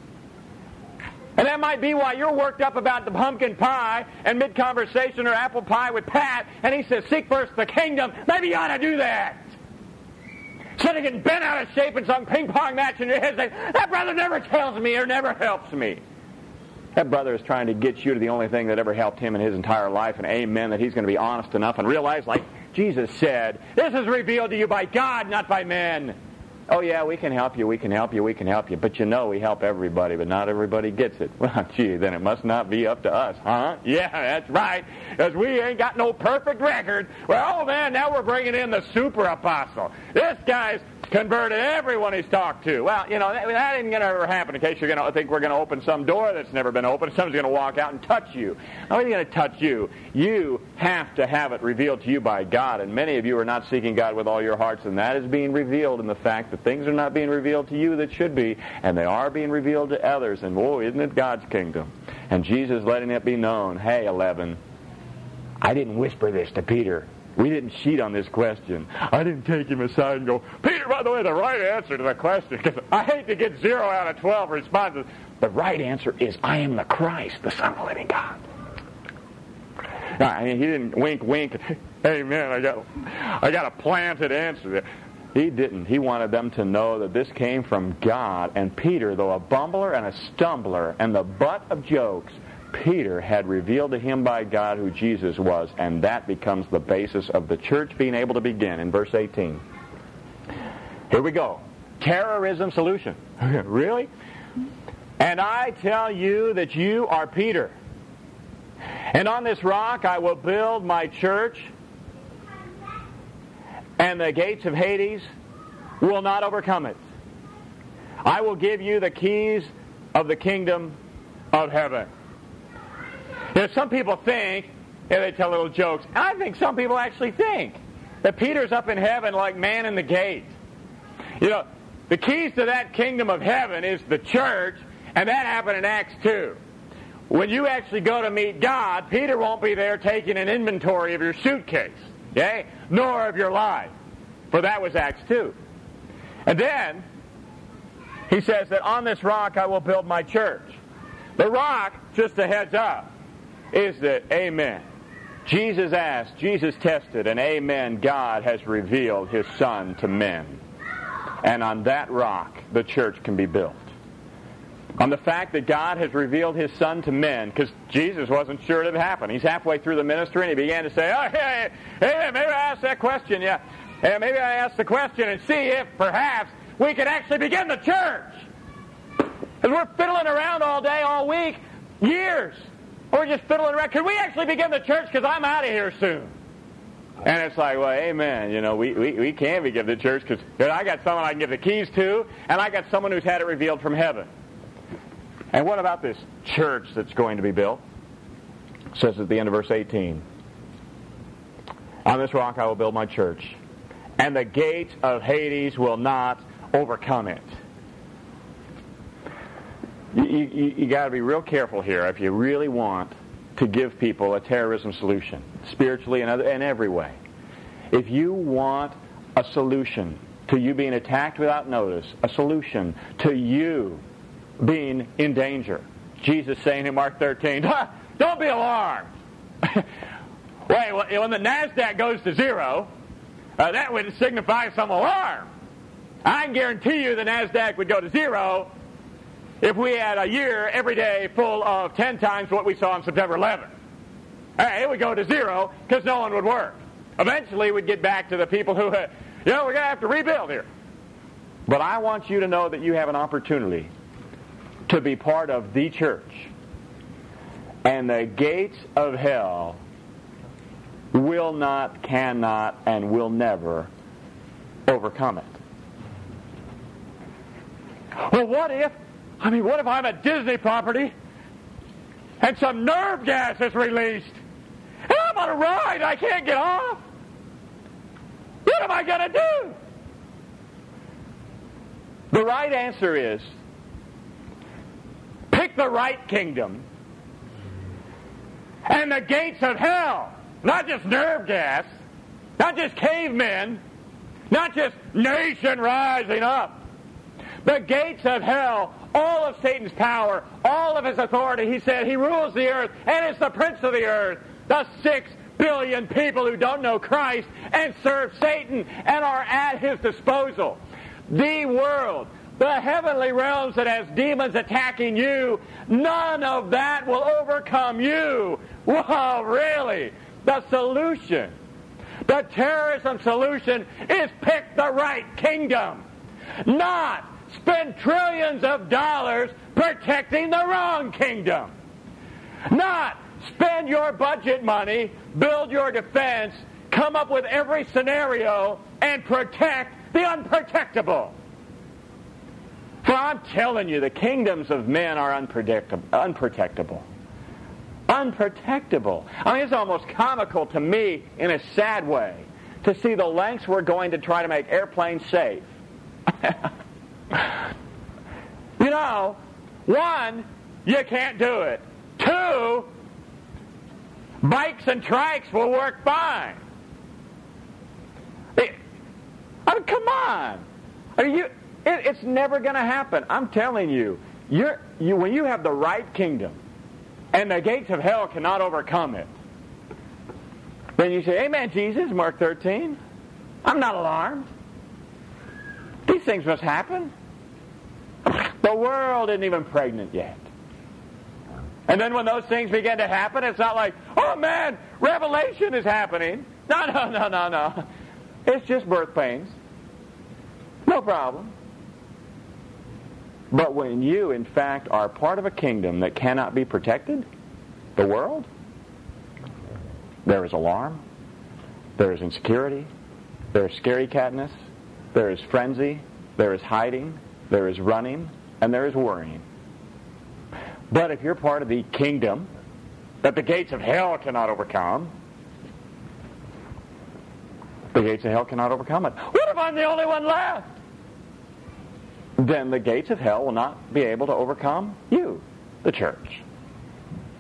And that might be why you're worked up about the pumpkin pie and mid-conversation or apple pie with Pat, and he says, seek first the kingdom. Maybe you ought to do that. Instead of getting bent out of shape in some ping-pong match in your head, saying, that brother never tells me or never helps me. That brother is trying to get you to the only thing that ever helped him in his entire life, and amen, that he's going to be honest enough and realize, like Jesus said, this is revealed to you by God, not by men. Oh, yeah, we can help you, we can help you, we can help you. But you know we help everybody, but not everybody gets it. Well, gee, then it must not be up to us, huh? Yeah, that's right, because we ain't got no perfect record. Well, oh, man, now we're bringing in the super apostle. This guy's converted everyone he's talked to. Well, you know, that ain't going to ever happen in case you're going to think we're going to open some door that's never been opened. Someone's going to walk out and touch you. How are you going to touch you? You have to have it revealed to you by God, and many of you are not seeking God with all your hearts, and that is being revealed in the fact that things are not being revealed to you that should be, and they are being revealed to others, and whoa, isn't it God's kingdom? And Jesus letting it be known, hey, 11, I didn't whisper this to Peter. We didn't cheat on this question. I didn't take him aside and go, Peter, by the way, the right answer to the question, because I hate to get 0 out of 12 responses. The right answer is, I am the Christ, the Son of the living God. Now, I mean, he didn't wink, amen, I got a planted answer there. He didn't. He wanted them to know that this came from God. And Peter, though a bumbler and a stumbler and the butt of jokes, Peter had revealed to him by God who Jesus was, and that becomes the basis of the church being able to begin in verse 18. Here we go. Terrorism solution. Really? And I tell you that you are Peter, and on this rock I will build my church, and the gates of Hades will not overcome it. I will give you the keys of the kingdom of heaven. You know, some people think, and they tell little jokes, and I think some people actually think that Peter's up in heaven like man in the gate. You know, the keys to that kingdom of heaven is the church, and that happened in Acts 2. when you actually go to meet God, Peter won't be there taking an inventory of your suitcase, okay? Nor of your life. For that was Acts 2. And then, he says that on this rock I will build my church. The rock, just a heads up, is that amen. Jesus asked, Jesus tested, and amen, God has revealed His Son to men. And on that rock, the church can be built. On the fact that God has revealed His Son to men, because Jesus wasn't sure it would happen. He's halfway through the ministry, and he began to say, oh, hey, maybe I asked that question, yeah. Hey, maybe I asked the question and see if, perhaps, we could actually begin the church. Because we're fiddling around all day, all week, years. We're just fiddling around. Could we actually begin the church? Because I'm out of here soon. And it's like, well, amen. You know, we can begin the church because I got someone I can give the keys to, and I got someone who's had it revealed from heaven. And what about this church that's going to be built? It says at the end of verse 18, on this rock I will build my church, and the gates of Hades will not overcome it. You got to be real careful here if you really want to give people a terrorism solution, spiritually and in every way. If you want a solution to you being attacked without notice, a solution to you being in danger, Jesus saying in Mark 13, don't be alarmed. Wait, when the NASDAQ goes to zero, that would signify some alarm. I can guarantee you the NASDAQ would go to zero if we had a year every day full of 10 times what we saw on September 11th. It would go to zero because no one would work. Eventually we'd get back to the people who, we're going to have to rebuild here. But I want you to know that you have an opportunity to be part of the church. And the gates of hell will not, cannot, and will never overcome it. Well, what if I'm a Disney property and some nerve gas is released and I'm on a ride, I can't get off? What am I going to do? The right answer is pick the right kingdom, and the gates of hell, not just nerve gas, not just cavemen, not just nation rising up. The gates of hell, all of Satan's power, all of his authority, he said he rules the earth and is the prince of the earth. The 6 billion people who don't know Christ and serve Satan and are at his disposal. The world, the heavenly realms that has demons attacking you, none of that will overcome you. Wow, really? The solution, the terrorism solution is pick the right kingdom. Not spend trillions of dollars protecting the wrong kingdom. Not spend your budget money, build your defense, come up with every scenario, and protect the unprotectable. For I'm telling you, the kingdoms of men are unprotectable. Unprotectable. I mean, it's almost comical to me in a sad way to see the lengths we're going to try to make airplanes safe. One, you can't do it. 2, bikes and trikes will work fine. Come on. It's never going to happen. I'm telling you, when you have the right kingdom and the gates of hell cannot overcome it, then you say, amen, Jesus, Mark 13. I'm not alarmed. These things must happen. The world isn't even pregnant yet. And then when those things begin to happen, it's not like, oh man, Revelation is happening. No. It's just birth pains. No problem. But when you, in fact, are part of a kingdom that cannot be protected, the world, there is alarm, there is insecurity, there is scaredy-catness, there is frenzy, there is hiding, there is running, and there is worrying. But if you're part of the kingdom that the gates of hell cannot overcome, the gates of hell cannot overcome it. What if I'm the only one left? Then the gates of hell will not be able to overcome you, the church.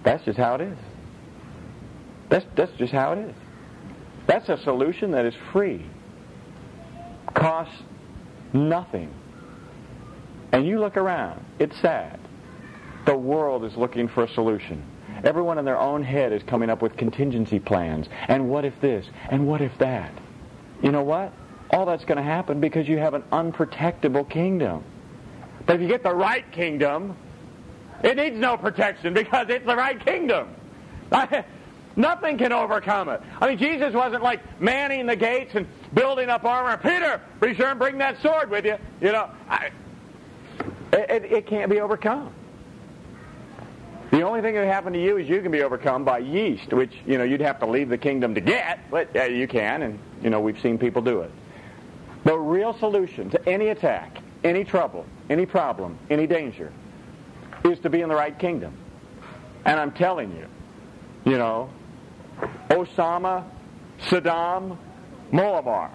That's just how it is. That's just how it is. That's a solution that is free. Costs nothing. And you look around. It's sad. The world is looking for a solution. Everyone in their own head is coming up with contingency plans. And what if this? And what if that? You know what? All that's going to happen because you have an unprotectable kingdom. But if you get the right kingdom, it needs no protection because it's the right kingdom. Nothing can overcome it. I mean, Jesus wasn't like manning the gates and building up armor. Peter, be sure and bring that sword with you. You know, it can't be overcome. The only thing that happened to you is you can be overcome by yeast, which, you know, you'd have to leave the kingdom to get, but you can, and, you know, we've seen people do it. The real solution to any attack, any trouble, any problem, any danger, is to be in the right kingdom. And I'm telling you, you know, Osama, Saddam, Moabar,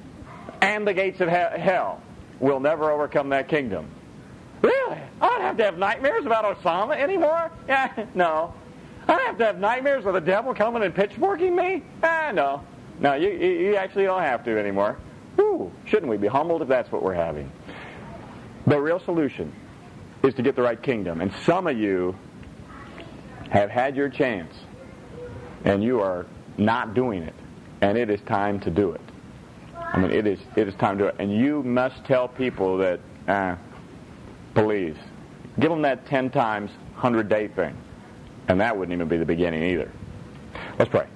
and the gates of hell will never overcome that kingdom. Really? I don't have to have nightmares about Osama anymore? Yeah, no. I don't have to have nightmares of the devil coming and pitchforking me? No. No, you actually don't have to anymore. Whew, shouldn't we be humbled if that's what we're having? The real solution is to get the right kingdom. And some of you have had your chance, and you are not doing it. And it is time to do it. I mean, it is time to do it. And you must tell people that, please, give them that 10 times 100-day thing. And that wouldn't even be the beginning either. Let's pray.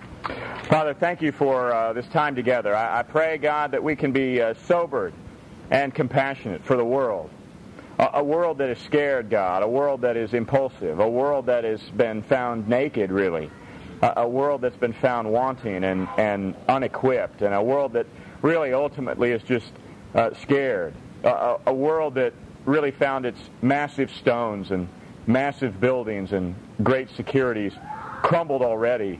Father, thank you for this time together. I pray, God, that we can be sobered and compassionate for the world. A world that is scared, God. A world that is impulsive. A world that has been found naked, really. A world that's been found wanting and unequipped. And a world that really ultimately is just scared. A world that really found its massive stones and massive buildings and great securities crumbled already.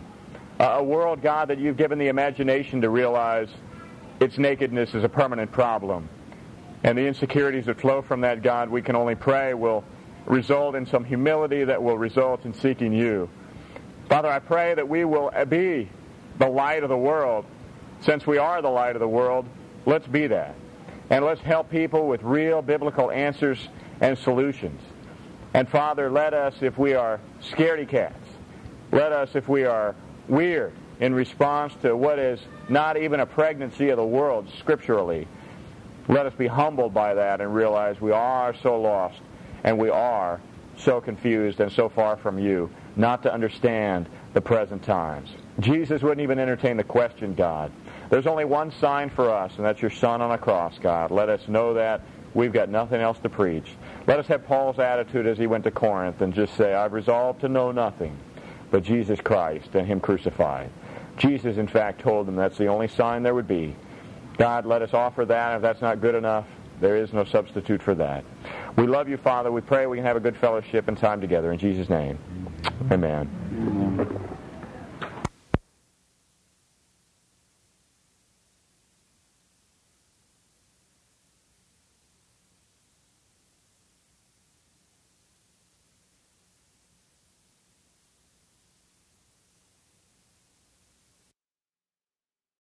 A world, God, that you've given the imagination to realize its nakedness is a permanent problem. And the insecurities that flow from that, God, we can only pray will result in some humility that will result in seeking you. Father, I pray that we will be the light of the world. Since we are the light of the world, let's be that. And let's help people with real biblical answers and solutions. And Father, let us, if we are scaredy cats, let us, if we are weird in response to what is not even a pregnancy of the world scripturally, let us be humbled by that and realize we are so lost and we are so confused and so far from you not to understand the present times. Jesus wouldn't even entertain the question, God. There's only one sign for us, and that's your Son on a cross, God. Let us know that. We've got nothing else to preach. Let us have Paul's attitude as he went to Corinth and just say, I've resolved to know nothing but Jesus Christ and him crucified. Jesus, in fact, told them that's the only sign there would be. God, let us offer that. If that's not good enough, there is no substitute for that. We love you, Father. We pray we can have a good fellowship and time together. In Jesus' name, amen.